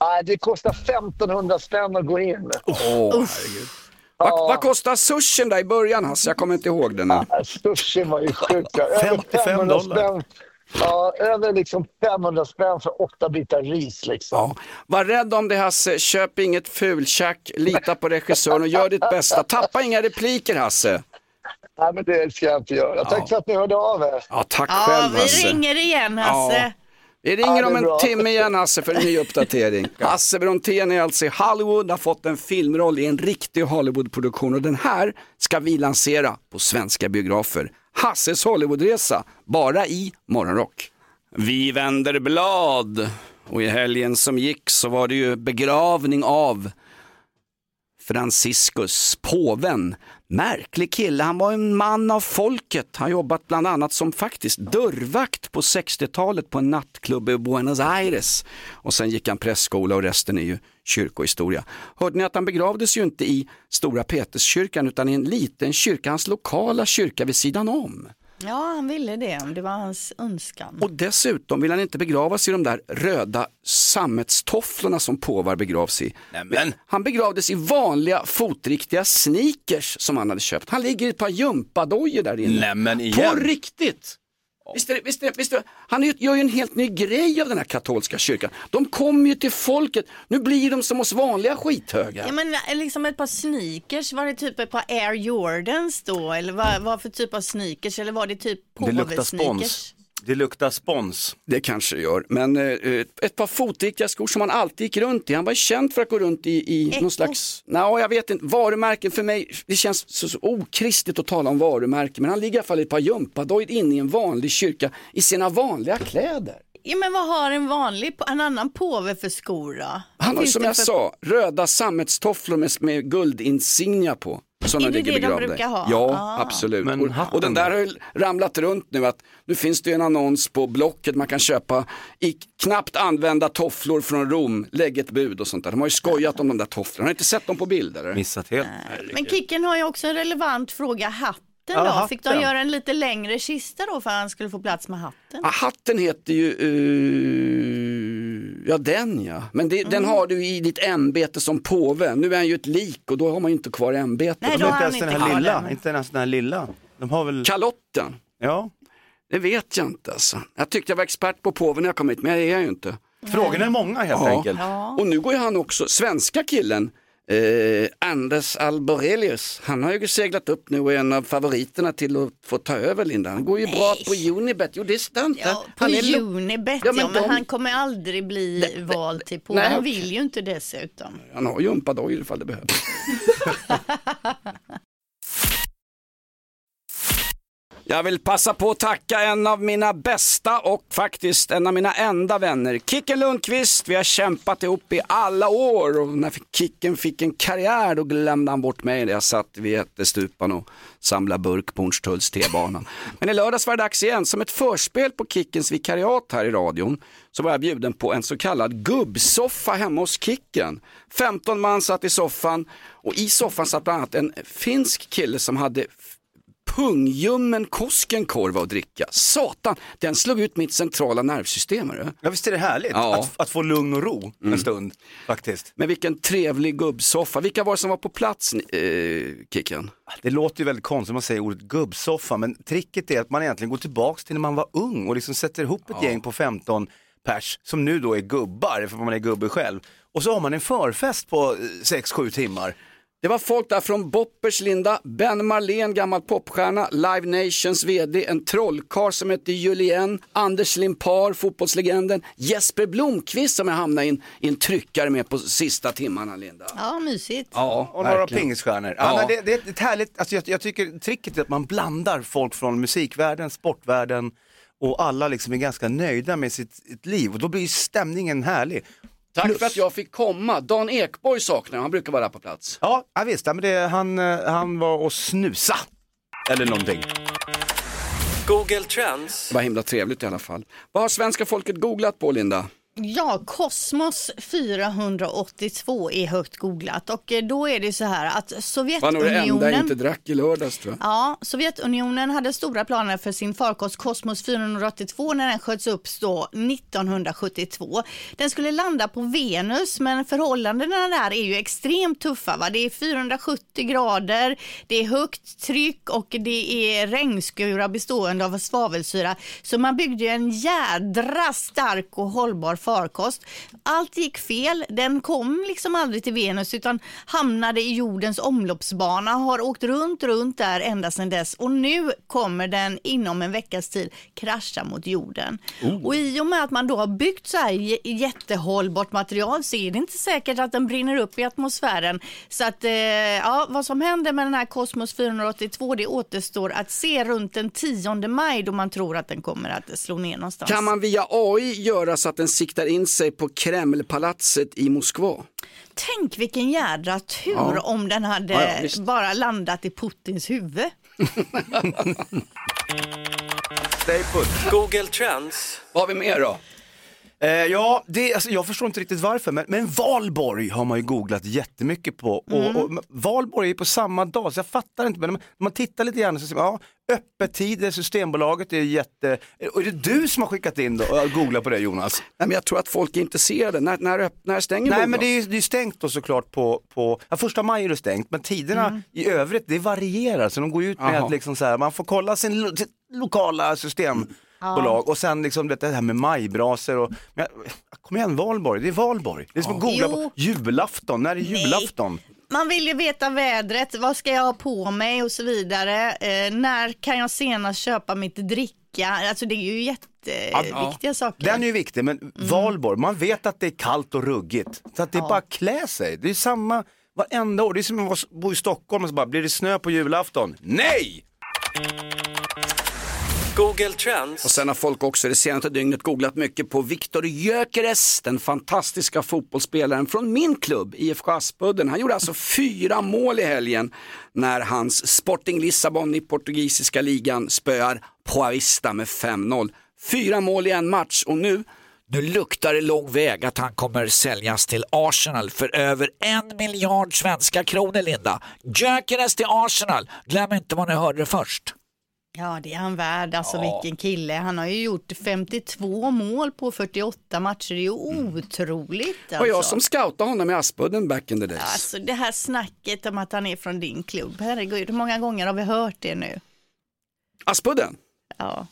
Det kostar 1500 spänn att gå in. Herregud. Vad kostar sushin där i början, Hasse? Jag kommer inte ihåg det nu. Sushin var ju sjukt. $55. Ja, över liksom 500 spänn för 8 bitar ris liksom. Ja. Var rädd om det, Hasse. Köp inget fultjack. Lita på regissören och gör ditt bästa. Tappa inga repliker, Hasse. Nej, men det ska jag inte göra. Tack för att ni hörde av er. Ja, tack själv, Hasse. Vi ringer igen, Hasse. Ja. Vi ringer om en timme igen, Hasse, för en ny uppdatering. Hasse Brontén är alltså i Hollywood, har fått en filmroll i en riktig Hollywoodproduktion och den här ska vi lansera på svenska biografer. Hasses Hollywoodresa, bara i Morgonrock. Vi vänder blad och i helgen som gick så var det ju begravning av Franciscus, påven. Märklig kille, han var en man av folket. Han jobbat bland annat som faktiskt dörrvakt på 60-talet på en nattklubb i Buenos Aires. Och sen gick han pressskola och resten är ju kyrkohistoria. Hörde ni att han begravdes ju inte i Stora Peterskyrkan utan i en liten kyrka, hans lokala kyrka vid sidan om. Ja, han ville det. Det var hans önskan. Och dessutom vill han inte begravas i de där röda sammetstofflorna som påvar begravs i. Nämen. Han begravdes i vanliga fotriktiga sneakers som han hade köpt. Han ligger i ett par jumpadojor där inne. Nämen igen. På riktigt. Visst är det. Han gör ju en helt ny grej av den här katolska kyrkan. De kommer ju till folket. Nu blir de som oss vanliga skithöga. Ja, men liksom ett par sneakers, var det typ ett par Air Jordans då? Eller vad för typ av sneakers? Eller var det typ påve-sneakers? Det luktar spons. Det kanske det gör. Men ett par fotriktiga skor som han alltid gick runt i. Han var känd för att gå runt i någon slags... Nej, jag vet inte. Varumärken för mig, det känns så okristligt att tala om varumärken. Men han ligger i alla fall i ett par jumpadojor inne i en vanlig kyrka i sina vanliga kläder. Ja, men vad har en annan påve för skor då? Han har, som jag sa, röda sammetstofflor med guldinsignia på. Är det det de brukar ha? Ja, absolut. Och den där har ju ramlat runt nu att nu finns det ju en annons på Blocket man kan köpa i knappt använda tofflor från Rom, lägg ett bud och sånt där. De har ju skojat om de där tofflorna. Har inte sett dem på bilder? Missat helt. Men Kicken har ju också en relevant fråga. Hatten då? Hatten. Fick de göra en lite längre kista då för att han skulle få plats med hatten? Ja, hatten heter ju den ja. Men den har du i ditt ämbete som påve. Nu är han ju ett lik och då har man ju inte kvar ämbetet. Nej, då har han inte kvar den. Inte ens den här lilla. De har väl... Kalotten? Ja. Det vet jag inte alltså. Jag tyckte jag var expert på påven när jag kom hit, men jag är ju inte. Frågorna är många helt enkelt. Ja. Och nu går ju han också, svenska killen, Anders Alborelius, han har ju seglat upp nu och är en av favoriterna till att få ta över, Linda. Han går ju bra på Unibet, jo det är inte. Ja, på Unibet, men han kommer aldrig bli vald till på. Han vill ju inte dessutom. Han har jumpadojor ifall det behövs. Jag vill passa på att tacka en av mina bästa och faktiskt en av mina enda vänner, Kicken Lundqvist. Vi har kämpat ihop i alla år och när Kicken fick en karriär då glömde han bort mig. Jag satt vid ättestupan och samlade burk på Hornstulls T-bana. Men i lördags var det dags igen. Som ett förspel på Kickens vikariat här i radion så var jag bjuden på en så kallad gubbsoffa hemma hos Kicken. 15 man satt i soffan och i soffan satt bland annat en finsk kille som hade pungjummen Koskenkorva att dricka. Satan, den slog ut mitt centrala nervsystem. Ja, visst är det härligt att få lugn och ro en stund faktiskt. Men vilken trevlig gubbsoffa. Vilka var det som var på plats, Kicken? Det låter ju väldigt konstigt om man säger ordet gubbsoffa, men tricket är att man egentligen går tillbaks till när man var ung och liksom sätter ihop ett gäng på 15 pers som nu då är gubbar, för man är gubbe själv. Och så har man en förfest på 6-7 timmar. Det var folk där från Boppers, Linda, Ben Marlén, gammal popstjärna, Live Nations vd, en trollkar som heter Julien, Anders Limpar, fotbollslegenden, Jesper Blomqvist som jag hamnade i en tryckare med på sista timmarna, Linda. Ja, mysigt. Ja, och några pingisstjärnor. Ja. Det är ett härligt, alltså jag tycker tricket är att man blandar folk från musikvärlden, sportvärlden och alla liksom är ganska nöjda med sitt liv och då blir stämningen härlig. Tack för att jag fick komma. Dan Ekborg saknar, han brukar vara där på plats. Ja, visst, men han var och snusa. Eller någonting. Google Trends. Det var himla trevligt i alla fall. Vad har svenska folket googlat på, Linda? Ja, Kosmos 482 är högt googlat och då är det så här att Sovjetunionen... Var nog det enda jag inte drack i lördags, tror jag. Ja, Sovjetunionen hade stora planer för sin farkost Kosmos 482 när den sköts upp då 1972. Den skulle landa på Venus, men förhållandena där är ju extremt tuffa. Va? Det är 470 grader, det är högt tryck och det är regnskurar bestående av svavelsyra. Så man byggde ju en jädra stark och hållbar farkost. Allt gick fel. Den kom liksom aldrig till Venus utan hamnade i jordens omloppsbana, har åkt runt där ända sedan dess och nu kommer den inom en veckas tid krascha mot jorden. Och i och med att man då har byggt så här jättehållbart material så är det inte säkert att den brinner upp i atmosfären. Så att vad som händer med den här Kosmos 482 det återstår att se runt den 10 maj då man tror att den kommer att slå ner någonstans. Kan man via AI göra så att den siktar in sig på Kremlpalatset i Moskva? Tänk vilken jädra tur om den hade bara landat i Putins huvud. Stay put. Google Trends. Vad har vi mer då? Jag förstår inte riktigt varför, men Valborg har man ju googlat jättemycket på och Valborg är på samma dag så jag fattar inte, men när man tittar lite grann så ser man, öppettider, Systembolaget är jätte... Och är det du som har skickat in då och googlat på det, Jonas? Nej, men jag tror att folk är intresserade. När stänger Nej, bolaget? men det är stängt då såklart på 1 maj är det stängt, men tiderna i övrigt, det varierar, så de går ut med att liksom så här, man får kolla sin lokala systembolag och sen liksom det här med majbraser och kom igen, Valborg, det är Valborg. Det är som att googla på julafton, när är julafton? Man vill ju veta vädret, vad ska jag ha på mig och så vidare. När kan jag senast köpa mitt dricka? Alltså det är ju jätteviktiga saker. Den är ju viktig, men Valborg, man vet att det är kallt och ruggigt. Så att det är bara klä sig. Det är samma varenda år. Det är som att bo i Stockholm och så bara, blir det snö på julafton? Nej! Google Trends. Och sen har folk också det senaste dygnet googlat mycket på Viktor Gyökeres, den fantastiska fotbollsspelaren från min klubb, IFK Aspudden. Han gjorde alltså 4 mål i helgen när hans Sporting Lissabon i portugisiska ligan spöar Boavista med 5-0. 4 mål i en match och nu luktar det lång väg att han kommer säljas till Arsenal för över 1 miljard svenska kronor, Linda. Gyökeres till Arsenal, glöm inte vad ni hörde först. Ja, det är han värd. Alltså vilken kille. Han har ju gjort 52 mål på 48 matcher. Det är ju otroligt. Alltså. Och jag som scoutade honom i Aspudden back in the days. Alltså det här snacket om att han är från din klubb. Herregud, hur många gånger har vi hört det nu? Aspudden? Ja.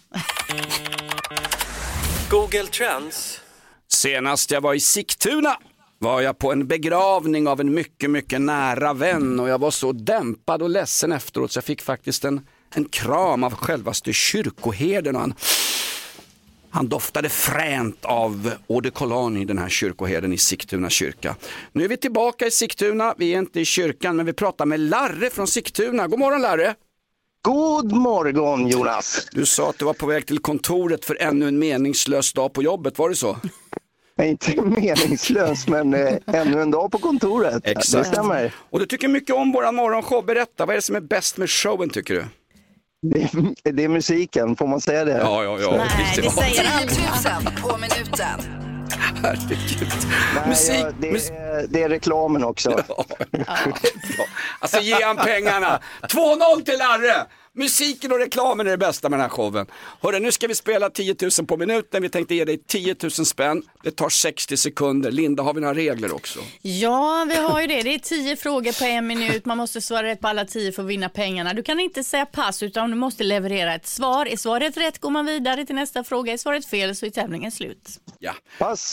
Google Trends. Senast jag var i Sigtuna var jag på en begravning av en mycket, mycket nära vän och jag var så dämpad och ledsen efteråt så jag fick faktiskt en kram av självaste kyrkoherden och han doftade fränt av eau de cologne i den här kyrkoherden i Sigtuna kyrka. Nu är vi tillbaka i Sigtuna, vi är inte i kyrkan men vi pratar med Larre från Sigtuna. God morgon Larre! God morgon Jonas! Du sa att du var på väg till kontoret för ännu en meningslös dag på jobbet, var det så? Nej, inte meningslös men ännu en dag på kontoret. Exakt. Det stämmer. Och du tycker mycket om våran morgonshow, berätta, vad är det som är bäst med showen tycker du? Det är musiken, får man säga det? Ja. Nej, det säger 10 000 på minuten. Herregud. Det är reklamen också. Ja. Alltså ge han pengarna. 2-0 till Larre. Musiken och reklamen är det bästa med den här showen. Hörru, nu ska vi spela 10 000 på minuten. Vi tänkte ge dig 10 000 spänn. Det tar 60 sekunder. Linda, har vi några regler också? Ja, vi har ju det. Det är 10 frågor på 1 minut. Man måste svara rätt på alla 10 för att vinna pengarna. Du kan inte säga pass utan du måste leverera ett svar. Är svaret rätt går man vidare till nästa fråga. Är svaret fel så är tävlingen slut. Ja. Pass.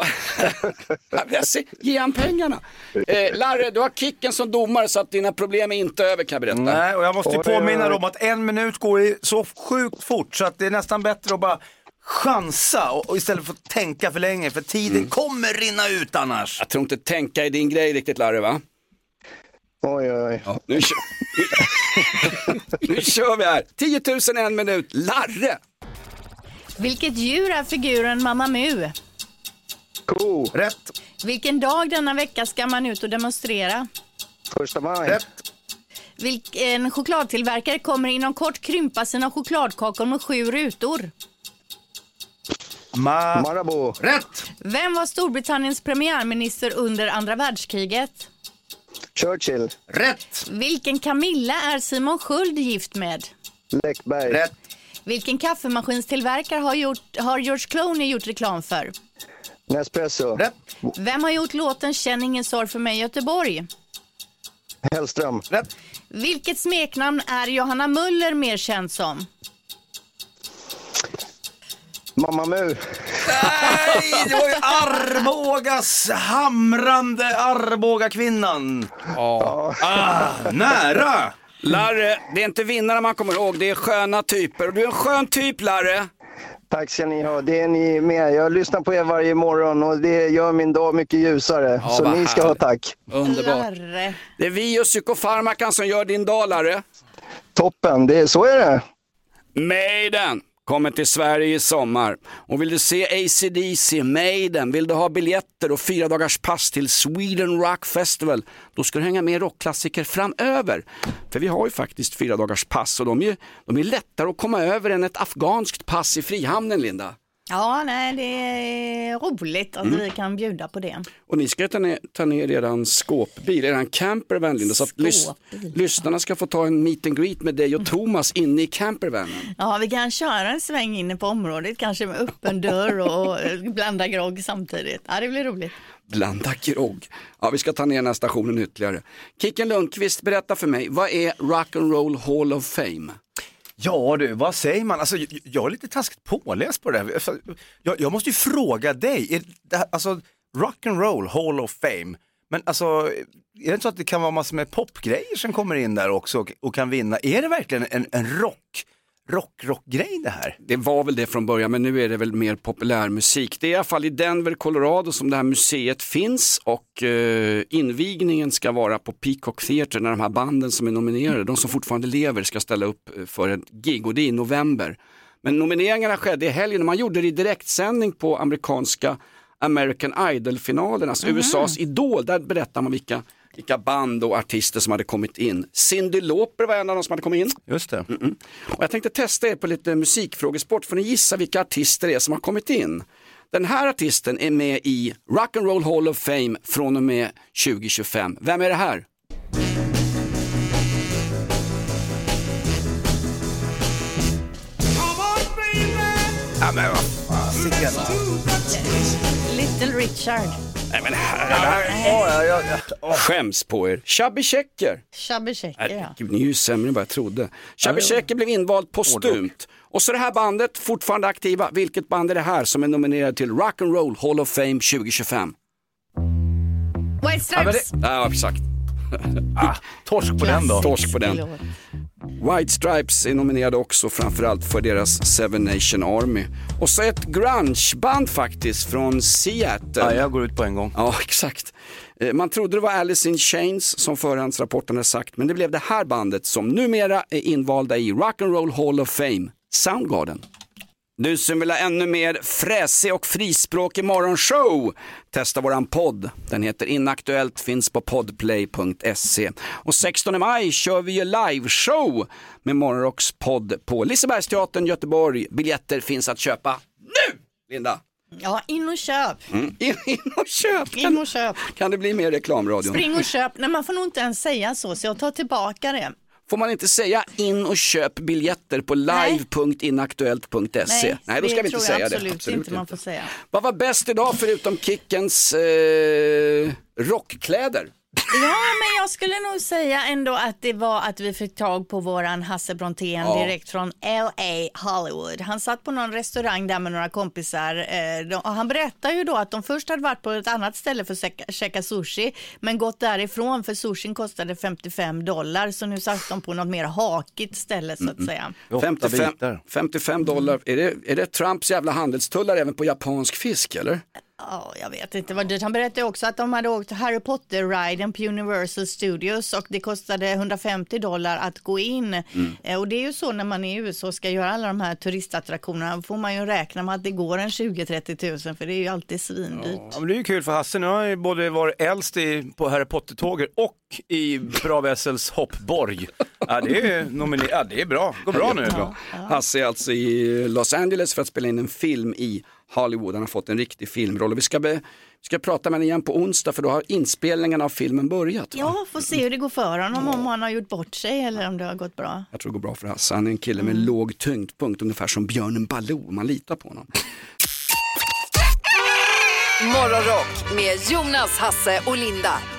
Ge han pengarna. Larre, du har Kicken som domare så att dina problem är inte över, kan jag berätta. Nej, och jag måste ju påminna om att 1 minut går så sjukt fort så att det är nästan bättre att bara chansa och istället för att tänka för länge, för tiden kommer rinna ut annars. Jag tror inte tänka är din grej riktigt, Larre, va? Oj. Ja, nu kör vi här. 10 000 1 minut. Larre! Vilket djur är figuren Mamma Mu? Ko. Rätt. Vilken dag denna vecka ska man ut och demonstrera? 1 maj. Rätt. Vilken chokladtillverkare kommer inom kort krympa sina chokladkakor med 7 rutor? Marabou. Rätt! Vem var Storbritanniens premiärminister under andra världskriget? Churchill. Rätt! Vilken Camilla är Simon Sköld gift med? Läckberg. Rätt! Vilken kaffemaskinstillverkare har George Clooney gjort reklam för? Nespresso. Rätt! Vem har gjort låten Känn ingen sorg för mig Göteborg? Hellström. Rätt! Vilket smeknamn är Johanna Möller mer känd som? Mamma Mu. Nej, det var ju Arbogas hamrande Arboga-kvinnan. Nära! Larre, det är inte vinnarna man kommer ihåg, det är sköna typer. Och du är en skön typ, Larre. Tack ska ni ha. Det är ni med. Jag lyssnar på er varje morgon och det gör min dag mycket ljusare. Ja, så ni ska ha tack. Underbart. Larre. Det är vi och Psykofarmakan som gör din dag, Larre. Toppen, så är det. Maiden kommer till Sverige i sommar. Och vill du se AC/DC, Maiden, vill du ha biljetter och 4 dagars pass till Sweden Rock Festival, då ska du hänga med rockklassiker framöver. För vi har ju faktiskt 4 dagars pass och de är lättare att komma över än ett afghanskt pass i Frihamnen, Linda. Ja, nej, det är roligt att vi kan bjuda på det. Och ni ska ta ner eran skåpbil, eran campervan, Linda, så att lyssnarna ska få ta en meet and greet med dig och Thomas inne i campervanen. Ja, vi kan köra en sväng inne på området, kanske med öppen dörr och blanda grogg samtidigt. Ja, det blir roligt. Blanda grogg. Ja, vi ska ta ner den här stationen ytterligare. Kicken Lundqvist, berätta för mig, vad är Rock'n'Roll Hall of Fame? Ja du, vad säger man? Alltså, jag är lite taskigt påläst på det här. Jag måste ju fråga dig, är det här, alltså Rock'n'Roll Hall of Fame, men alltså är det inte så att det kan vara massor med popgrejer som kommer in där också och kan vinna? Är det verkligen en rockgrej det här? Det var väl det från början, men nu är det väl mer populärmusik. Det är i alla fall i Denver, Colorado som det här museet finns och invigningen ska vara på Peacock Theatre när de här banden som är nominerade, de som fortfarande lever, ska ställa upp för ett gig och det är i november. Men nomineringarna skedde i helgen och man gjorde det i direktsändning på amerikanska American Idol-finalen, alltså USAs Idol. Där berättar man vilka band och artister som hade kommit in. Cyndi Lauper var en av dem som hade kommit in. Just det. Och jag tänkte testa er på lite musikfrågesport, för ni gissa vilka artister det är som har kommit in. Den här artisten är med i Rock'n'Roll Hall of Fame från och med 2025. Vem är det här? Ja, men vad fan. Little Richard. Nej, men skäms på er. Chubby Checker. Chubby Checker, ja. Gud, ni är ju sämre än vad jag trodde. Chubby Checker blev invald postumt. Och så det här bandet, fortfarande aktiva. Vilket band är det här som är nominerad till Rock'n'Roll Hall of Fame 2025? White Stripes. Ja, exakt. Torsk på den då. Torsk på den. White Stripes är nominerade också, framförallt för deras Seven Nation Army. Och så ett grungeband faktiskt från Seattle. Ja, jag går ut på en gång. Ja, exakt. Man trodde det var Alice in Chains som förhandsrapporten hade sagt, men det blev det här bandet som numera är invalda i Rock'n'Roll Hall of Fame, Soundgarden. Du som vill ha ännu mer fräsig och frispråkig morgonshow, testa våran podd. Den heter Inaktuellt, finns på podplay.se. Och 16 maj kör vi ju liveshow med Morgonrocks podd på Lisebergsteatern, Göteborg. Biljetter finns att köpa nu, Linda. Ja, in och köp. In och köp. In och köp. Kan det bli mer reklamradio? Spring och köp. Nej, man får nog inte ens säga så jag tar tillbaka det. Får man inte säga in och köp biljetter på live.inaktuellt.se? Nej, då ska vi inte säga det. Absolut inte man får säga. Vad var bäst idag förutom Kickens rockkläder? Ja, men jag skulle nog säga ändå att det var att vi fick tag på våran Hasse Brontén direkt från LA, Hollywood. Han satt på någon restaurang där med några kompisar och han berättade ju då att de först hade varit på ett annat ställe för att käka sushi, men gått därifrån för sushin kostade $55, så nu satt de på något mer hakigt ställe så att säga. $55, är det Trumps jävla handelstullar även på japansk fisk eller? Ja, jag vet inte vad dyrt. Han berättade också att de hade åkt Harry Potter-riden på Universal Studios och det kostade $150 att gå in. Och det är ju så när man är i USA och ska göra alla de här turistattraktionerna, får man ju räkna med att det går en 20-30 tusen, för det är ju alltid svindyrt. Ja, men det är ju kul för Hasse. Nu har ju både varit äldst på Harry Potter-tåger och i Bra Wessels hoppborg. Ja, det är bra. Går bra nu. Ja. Hasse är alltså i Los Angeles för att spela in en film i Hollywood. Han har fått en riktig filmroll och vi ska prata med honom igen på onsdag för då har inspelningen av filmen börjat. Va? Ja, får se hur det går för honom, om han har gjort bort sig eller om det har gått bra. Jag tror det går bra för Hasse. Han är en kille med låg tyngdpunkt, ungefär som Björnen Baloo. Man litar på honom. Morgonrock med Jonas, Hasse och Linda.